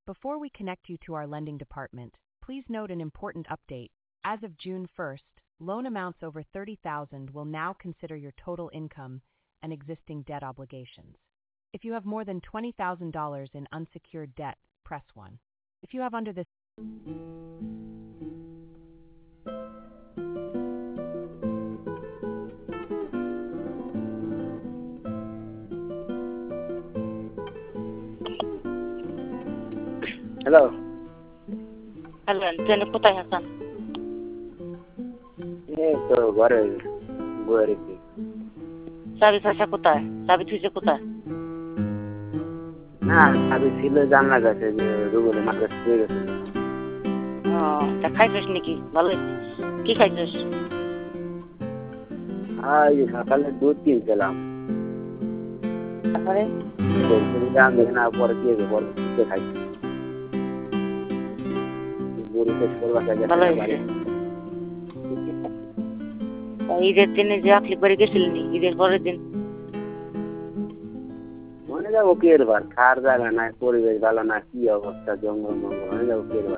Before we connect you to our lending department, please note an important update. As of June 1st, loan amounts over $30,000 will now consider your total income and existing debt obligations. If you have more than $20,000 in unsecured debt, press 1. If you have under this hello hello জানি কোথায় আছেন? এই তো ঘরে বয়ে রেখি চাবি পয়সা কোথায়? চাবি থুইছে কোথায়? না আমি ছিল জানলা কাছে যে রুমের মাঝে শুয়ে গেছে ও তা খাইছিস নাকি? ভালো কি খাইছিস? এই সকালে দুধ কিনছিলাম তারপরে দাম দেখে না পরে দিয়ে পরে খাইছি ভালো হয়েছে। ঈদের দিনে যে আপনি করে গেছিলেন ঈদের পরের দিন মনে যাবো কি এর বার খাওয়ার জায়গা নাই পরিবেশ ভালো না কি অবস্থা জঙ্গল মঙ্গল মনে যাবো কি এর বার